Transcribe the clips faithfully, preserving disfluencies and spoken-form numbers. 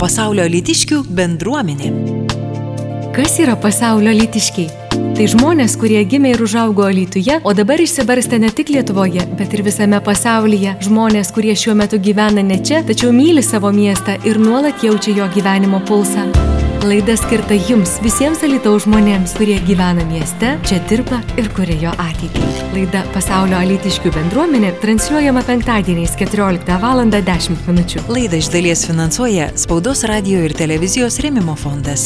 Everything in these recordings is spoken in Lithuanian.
Pasaulio alytiškių bendruomenė. Kas yra pasaulio alytiškiai? Tai žmonės, kurie gimė ir užaugo Alytuje, o dabar išsibarstė ne tik Lietuvoje, bet ir visame pasaulyje. Žmonės, kurie šiuo metu gyvena ne čia, tačiau myli savo miestą ir nuolat jaučia jo gyvenimo pulsą. Laida skirta jums, visiems Alytaus žmonėms, kurie gyvena mieste, čia dirba ir kuria jo ateitį. Laida Pasaulio alytiškių bendruomenė transliuojama penktadieniais keturioliktą valandą dešimt minučių. Laidą iš dalies finansuoja Spaudos radijo ir televizijos rėmimo fondas.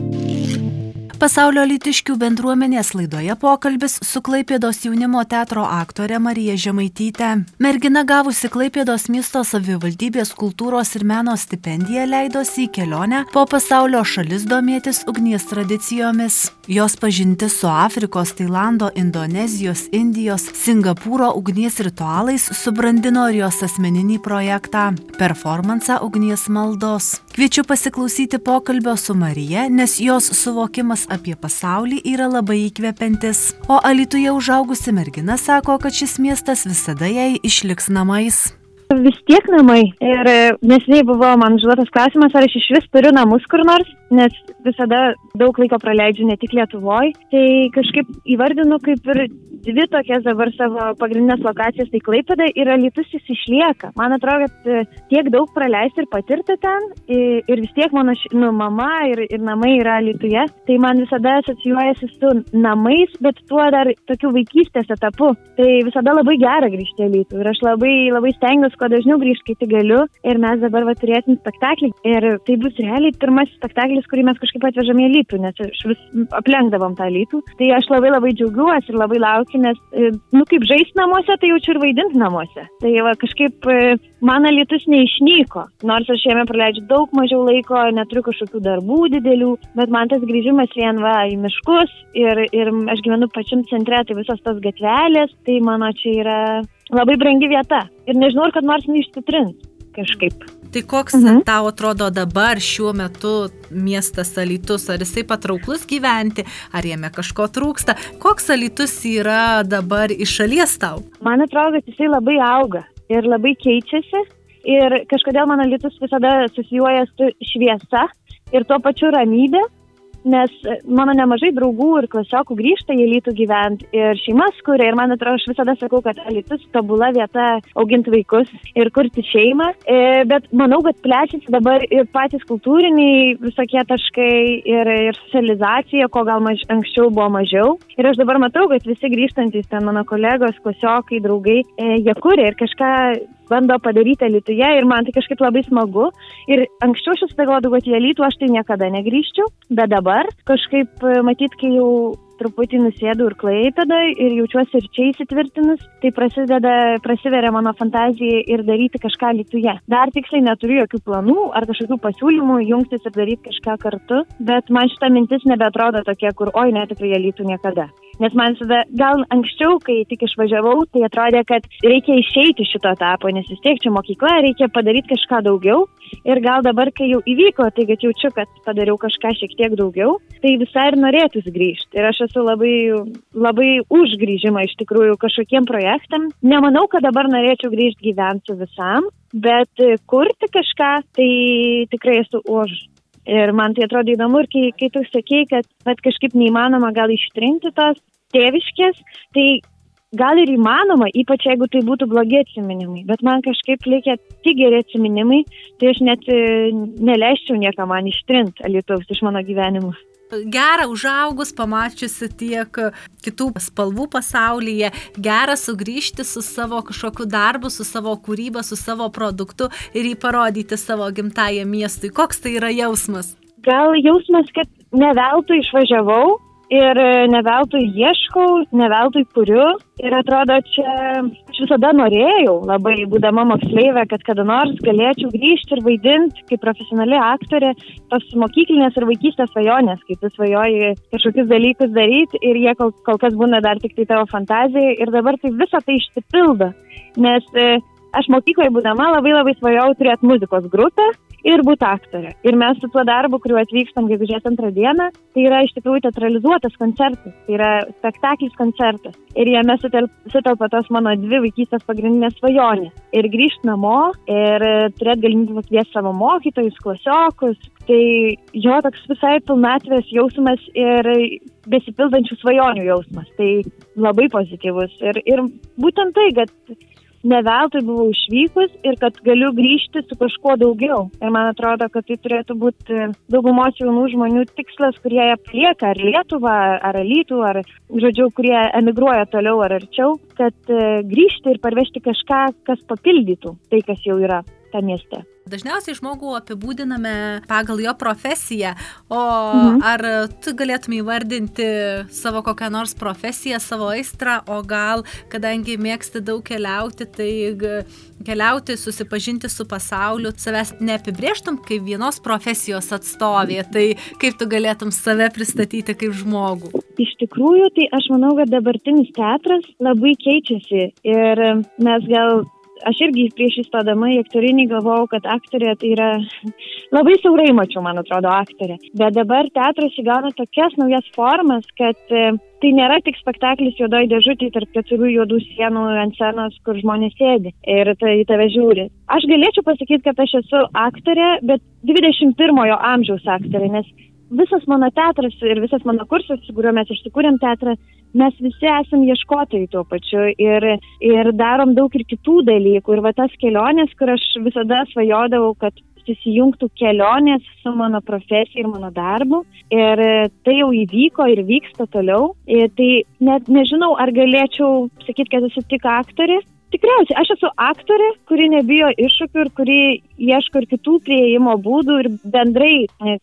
Pasaulio alytiškių bendruomenės laidoje pokalbis su Klaipėdos jaunimo teatro aktore Marija Žemaityte. Mergina gavusi Klaipėdos miesto savivaldybės kultūros ir meno stipendiją leidosi į kelionę po pasaulio šalis domėtis ugnies tradicijomis. Jos pažintis su Afrikos, Tailando, Indonezijos, Indijos, Singapūro ugnies ritualais subrandino ir jos asmeninį projektą – performansą ugnies maldos. Kviečiu pasiklausyti pokalbio su Marija, nes jos suvokimas apie pasaulį yra labai įkvepiantis. O Alytuje užaugusi mergina sako, kad šis miestas visada jai išliks namais. Vis tiek namai. Ir neseniai buvo man užduotas klausimas, ar aš iš vis turiu namus kur nors, nes visada daug laiko praleidžiu ne tik Lietuvoj. Tai kažkaip įvardinu kaip ir dvi tokias dabar savo pagrindinės lokacijas, tai Klaipėda ir Alytus jis išlieka. Man atrodo, kad tiek daug praleisti ir patirti ten, ir vis tiek mano nu, mama ir, ir namai yra Alytuje, tai man visada asocijuojasi su namais, bet tuo dar tokiu vaikystės etapu. Tai visada labai gera grįžti į Alytų ir aš labai, labai stengiuosi kuo dažniau grįžti, kai tik galiu. Ir mes dabar va, turėsim spektaklį. Ir tai bus realiai pirmasis spektaklis, kurį mes kažkaip atvežame į Alytų, nes aš vis aplenkdavom tą Alytų. Tai aš labai labai džiaugiuosi ir labai laukiu, nes, nu, kaip žaisti namuose, tai jaučiu ir vaidinti namuose. Tai va, kažkaip man Alytus neišnyko. Nors aš jame praleidžiu daug mažiau laiko, neturiu kažkokių darbų didelių, bet man tas grįžimas vien va į miškus ir, ir aš gyvenu pačiam centre, tai visos tos gatvelės, tai mano čia yra labai brangi vieta. Ir nežinau, ar kad nors neišsitrins kažkaip. Tai koks mhm. tau atrodo dabar šiuo metu miestas Alytus? Ar jisai patrauklus gyventi? Ar jame kažko trūksta? Koks Alytus yra dabar iš šalies tau? Man atrodo, kad jisai labai auga ir labai keičiasi. Ir kažkodėl man Alytus visada asocijuoja su šviesa ir tuo pačiu ramybė. Nes mano nemažai draugų ir klasiokų grįžta į Alytų gyventi ir šeimas kuria. Ir man atrodo, aš visada sakau, kad Alytus tobula vieta auginti vaikus ir kurti šeimą. E, bet manau, kad plečiasi dabar ir patys kultūriniai visokie taškai ir, ir socializacija, ko gal maž, anksčiau buvo mažiau. Ir aš dabar matau, kad visi grįžtantys ten mano kolegos, klasiokai, draugai, e, jie kuria ir kažką bando padaryti Alytuje ir man tai kažkaip labai smagu. Ir anksčiau aš galvodavau, kad į Alytų aš tai niekada negrįžčiau, bet dabar kažkaip matyt, kai jau truputį nusėdau ir Klaipėdoj ir jaučiuosi ir čia įsitvirtinus, tai prasideda, prasiveria mano fantazija ir daryti kažką Alytuje. Dar tiksliai neturiu jokių planų ar kažkokių pasiūlymų jungtis ir daryti kažką kartu, bet man šita mintis nebeatrodo tokia, kur oi, ne, tikrai Alytų niekada. Nes man visada, gal anksčiau, kai tik išvažiavau, tai atrodė, kad reikia išeiti šito etapo, nes vis tiek čia mokykla, reikia padaryti kažką daugiau. Ir gal dabar, kai jau įvyko, tai kad jaučiu, kad padariau kažką šiek tiek daugiau, tai visai ir norėtųsi grįžti. Ir aš esu labai, labai už grįžimą iš tikrųjų kažkokiem projektam. Nemanau, kad dabar norėčiau grįžti gyventi visam, bet kurti kažką, tai tikrai esu už. Ir man tai atrodo įdomu, ir kai, kai tu sakei, kad bet kažkaip neįmanoma gal ištrinti tos tėviškės, tai gal ir įmanoma, ypač jeigu tai būtų blogi atsiminimai. Bet man kažkaip likia tik geri atsiminimai, tai aš net neleisčiau niekam man ištrinti Alytaus iš mano gyvenimo. Gera užaugus, pamačiusi tiek kitų spalvų pasaulyje, gera sugrįžti su savo kažkokiu darbu, su savo kūryba, su savo produktu ir jį parodyti savo gimtajam miestui. Koks tai yra jausmas? Gal jausmas, kad ne veltui išvažiavau ir ne veltui ieškau, ne veltui kuriu. Ir atrodo, čia aš visada norėjau, labai būdama moksleivė, kad kada nors galėčiau grįžti ir vaidinti kaip profesionali aktorė tos mokyklinės ir vaikystės svajonės, kai tu svajoji kažkokius dalykus daryti ir jie kol, kol kas būna dar tik tai tavo fantazija ir dabar tai visą tai išsipildo. Nes e, aš mokykloje būdama labai labai svajojau turėti muzikos grupę ir būti aktorė. Ir mes su tuo darbu, kuriuo atvykstam gegužės antrą dieną, tai yra iš tikrųjų teatralizuotas koncertas, tai yra spektaklis koncertas. Ir jame sutelpa tos mano dvi vaikystės pagrindinės svajonės. Ir grįžti namo, ir turėti galimybę pakviesti savo mokytojus, klasiokus. Tai jo toks visai pilnatvės jausmas ir besipildančių svajonių jausmas. Tai labai pozityvus. Ir, ir būtent tai, kad ne veltui buvau išvykus ir kad galiu grįžti su kažkuo daugiau. Ir man atrodo, kad tai turėtų būti daugumos jaunų žmonių tikslas, kurie palieka ar Lietuvą, ar Alytų, ar, žodžiu, kurie emigruoja toliau ar arčiau, kad grįžti ir parvežti kažką, kas papildytų tai, kas jau yra tą mieste. Dažniausiai žmogų apibūdiname pagal jo profesiją, o mhm. ar tu galėtum įvardinti savo kokią nors profesiją, savo aistrą, o gal, kadangi mėgsti daug keliauti, tai keliauti, susipažinti su pasauliu, savęs neapibrėžtum kaip vienos profesijos atstovė, tai kaip tu galėtum save pristatyti kaip žmogų? Iš tikrųjų, tai aš manau, kad dabartinis teatras labai keičiasi ir mes gal Aš irgi prieš įstodama į aktorinį galvojau, kad aktorė tai yra labai siaurai mačiau, man atrodo, aktorė. Bet dabar teatras įgauna tokias naujas formas, kad tai nėra tik spektaklis juodoj dėžutėj tarp keturių juodų sienų ant scenos, kur žmonės sėdi ir tai į tave žiūri. Aš galėčiau pasakyti, kad aš esu aktorė, bet dvidešimt pirmojo amžiaus aktorė, nes visas mano teatras ir visas mano kursas, su kuriuo mes išsikūrėm teatrą, mes visi esam ieškotojai tuo pačiu ir, ir darom daug ir kitų dalykų. Ir va tas kelionės, kur aš visada svajodavau, kad susijungtų kelionės su mano profesija ir mano darbu. Ir tai jau įvyko ir vyksta toliau. Ir tai net nežinau, ar galėčiau sakyti, kad esu tik aktorė. Tikriausiai, aš esu aktorė, kuri nebijo iššūkių ir kuri ieško ir kitų prieimo būdų ir bendrai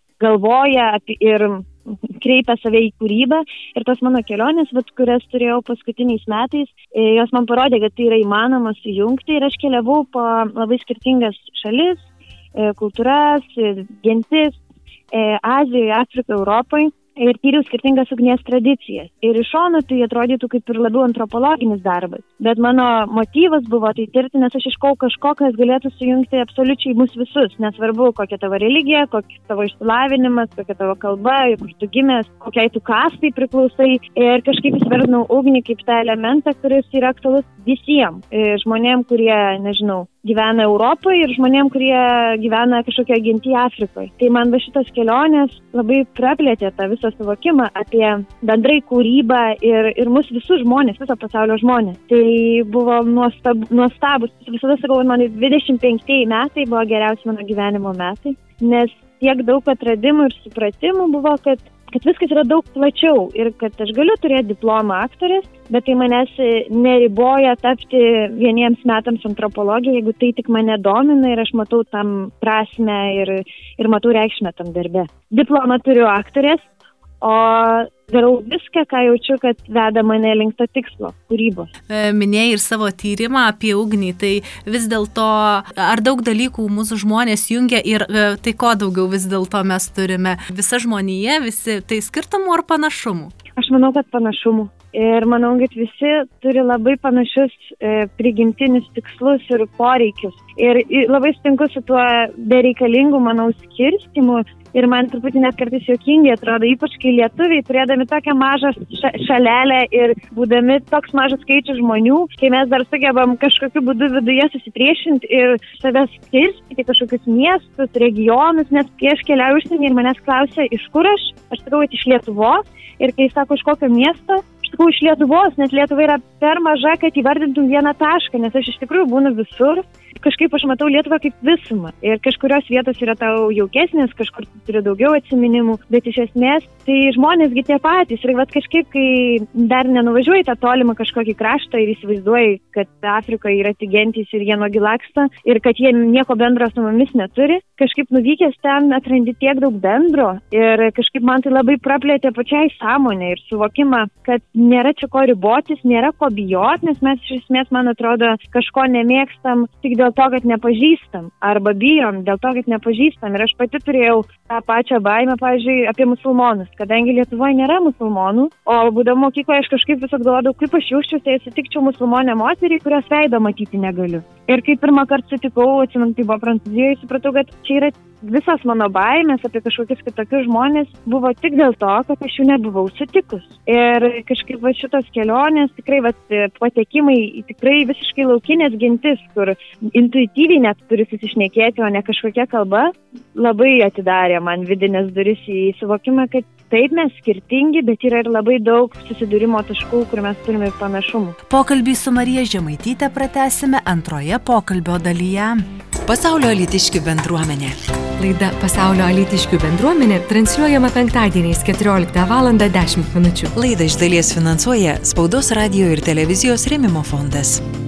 galvoja apie ir kreipia save į kūrybą. Ir tos mano kelionės, vat, kurias turėjau paskutiniais metais, jos man parodė, kad tai yra įmanoma sujungti. Ir aš keliavau po labai skirtingas šalis, kultūras, gentis, Azijoje, Afrikoje, Europoje. Ir tyriau skirtingas ugnies tradicijas. Ir iš šono tai atrodytų kaip ir labiau antropologinis darbas. Bet mano motyvas buvo tai tirti, nes aš iškau kažko, kas galėtų sujungti absoliučiai mus visus. Nesvarbu, kokia tavo religija, kokia tavo išsilavinimas, kokia tavo kalba, kur tu gimęs, kokiai tu kastai priklausai. Ir kažkaip įsivardinau ugnį kaip tą elementą, kuris yra aktualus visiems. Žmonėm, kurie, nežinau, gyvena Europoje ir žmonėm, kurie gyvena kažkokia gentyje Afrikoje. Tai man va šitos kelionės labai praplėtė tą visą suvokimą apie bendrai kūrybą ir, ir mus visus žmonės, viso pasaulio žmonės. Tai buvo nuostab, nuostabus. Visada sakau, man dvidešimt penktieji metai buvo geriausi mano gyvenimo metai, nes tiek daug atradimų ir supratimų buvo, kad kad viskas yra daug plačiau ir kad aš galiu turėti diplomą aktorės, bet tai manęs neriboja tapti vieniems metams antropologija, jeigu tai tik mane domina ir aš matau tam prasmę ir, ir matau reikšmę tam darbe. Diplomą turiu aktorės, o darau viską, ką jaučiu, kad veda mane link to tikslo, kūrybos. Minėjai ir savo tyrimą apie ugnį, tai vis dėlto ar daug dalykų mūsų žmonės jungia ir tai ko daugiau vis dėlto mes turime? Visa žmonija, visi, tai skirtumų ar panašumų? Aš manau, kad panašumų. Ir manau, kad visi turi labai panašius e, prigimtinius tikslus ir poreikius. Ir, ir labai sutinku su tuo bereikalingu, manau, skirstimu. Ir man truputį net kartais juokingai atrodo, ypač kai lietuviai, turėdami tokią mažą ša- šalelę ir būdami toks mažas skaičius žmonių, kai mes dar sugebam kažkokiu būdu viduje susipriešinti ir savęs skirstyti kažkokius miestus, regionus, nes kai aš keliauju užsienį ir manęs klausia, iš kur aš, aš sakau, iš Lietuvos. Ir kai sako, iš kokio miesto, aš sakau, iš Lietuvos, nes Lietuva yra per maža, kad įvardintum vieną tašką, nes aš iš tikrųjų būnu visur. Kažkaip aš matau Lietuvą kaip visumą. Ir kažkurios vietos yra tau jaukesnės, kažkur turi daugiau atsiminimų, bet iš esmės tai žmonėsgi tie patys. Ir vat kažkaip, kai dar nenuvažiuoji tą tolimą kažkokį kraštą ir įsivaizduoji, kad Afrikoje yra tik gentys ir jie nuogi laksto ir kad jie nieko bendro su mumis neturi, kažkaip nuvykęs ten atrandi tiek daug bendro ir kažkaip man tai labai praplėtė pačiai sąmonę ir suvokimą, kad nėra čia ko ribotis, nėra ko bijot, nes mes iš esmės, man atrodo, kažko nemėgstam tik dėl to, kad nepažįstam, arba bijom dėl to, kad nepažįstam. Ir aš pati turėjau tą pačią baimę, pavyzdžiui, apie musulmonus, kadangi Lietuvoje nėra musulmonų, o būdama mokykloje aš kažkaip visad galvodavau, kaip aš jausčiausi, jei sutikčiau musulmonę moterį, kurios veido matyti negaliu. Ir kai pirmą kartą sutikau, atsimenu, tai buvo Prancūzijoje, supratau, kad čia yra visas mano baimės apie kažkokius kitokius žmonės buvo tik dėl to, kad aš jų nebuvau sutikus. Ir kažkaip va šitos kelionės, tikrai va patekimai į tikrai visiškai laukinės gentis, kur intuityviai net turi susišnekėti, o ne kažkokia kalba, labai atidarė man vidinės duris į suvokimą, kad taip mes skirtingi, bet yra ir labai daug susidūrimo taškų, kur mes turime ir panašumų. Pokalbį su Marija Žemaityte pratęsime antroje pokalbio dalyje. Pasaulio alytiškių bendruomenė. Laida Pasaulio alytiškių bendruomenė transliuojama penktadieniais keturioliktą valandą dešimt minučių. Laidą iš dalies finansuoja Spaudos radijo ir televizijos rėmimo fondas.